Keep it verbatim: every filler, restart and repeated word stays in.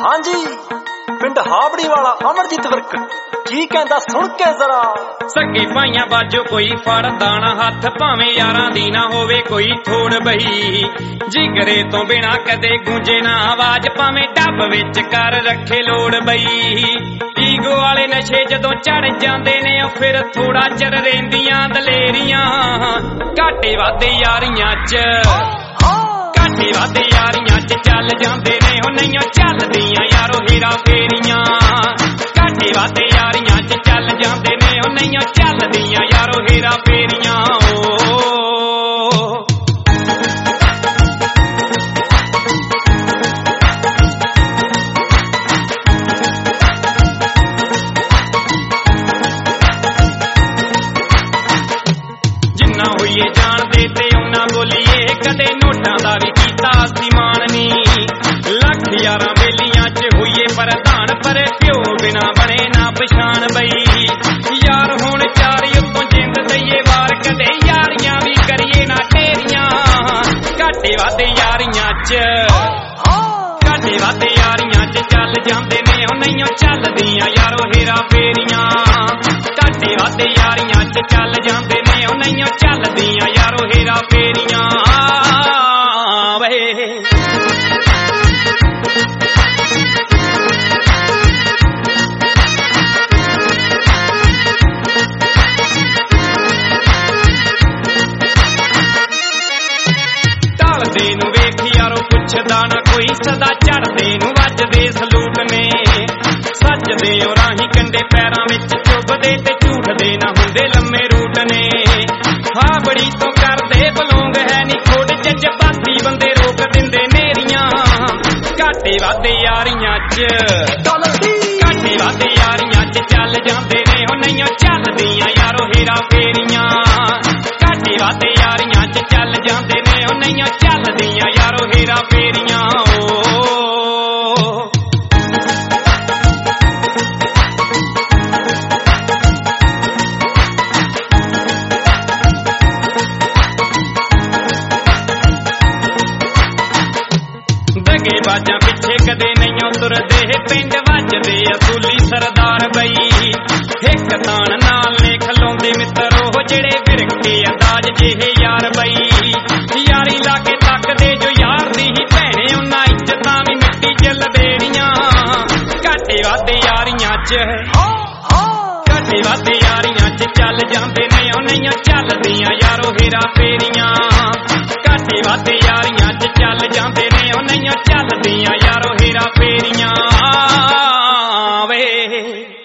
हाँ जी पिंड हाबड़ी वाला अमरजीत वर्क की कहंदा सुन के जरा सगे भाइयां बाजो कोई फड़ दाना हथ भावें यारां दी ना होवे कोई थोड़ बही जिगरे तो बिना कदे गूंजे ना आवाज भावें डब विच कर रखे लोड़ बई ईगो वाले नशे जदों चढ़ जांदे ने फिर थोड़ा चर रहिंदियां दलेरियां घाटे वादे यारियां च घाटे वादे यारियां च चल जांदे ने हो नहीं चलदियां यारो हेरा फेरियां घाटे वादे यारियां च चल जांदे ने हो नहीं चलदियां यारो हेरा फेरियां जिन्ना होइए जानदे ते उन्ना बोलीए कदे नोटां दा भी कीता सी मान नी लख यारां बेलियां च होइए प्रधान पर प्यो बिना बने ना पछाण बई यार हुण चार उत्तों जिंद दईए वार कदे यारियां भी करिए ना ढेरियां घाटे वादे यारियां च घाटे वादे यारियां च चल जांदे ने हो नहीं चलदियां यारो हेरा फेरियां घाटे वादे यारियां च चल जांदे ने हो नहीं चलदियां यारो हेरा फेरियां वे ढलदे नूं वेख यारो पुछदा ना कोई सदा चढ़दे नूं वजदे सलूट ने सजदे ओ राही कंडे पैरां विच चुभदे ते झूठदे ना हुंदे लम्मे रूट ने हाबड़ी तो करदे बलोंग है नी खोड़ जज्बाती बंदे रोक दिंदे नेरियां घाटे वादे यारियां च घाटे वादे यारियां च चल जांदे ने हो नहीं चलदियां यारो हेरा फेरियां घाटे वादे यारियां च चल जांदे ने हो नहीं चलदियां यारो हेरा फेरियां दगे बाजा पिछे कदे नहीं तुरदे पिंड वजदे असूली सरदार बई एक तान नाल ने खलोंदे मित्रो जेड़े फिरके अंदाज जेहे यार बई यारी लागे तकदे जो यार दी ही भैणे उन्हां इज्जतां भी मिट्टी च लबेड़ियां घाटे वादे यारियां च घाटे वादे यारियां च चल जांदे ने ओ नहीं चलदियां यारो हेरा फेरियां घाटे वादे यारियां च चल जांदे ने ओ नहीं चलदियां यारो हेरा फेरियां वे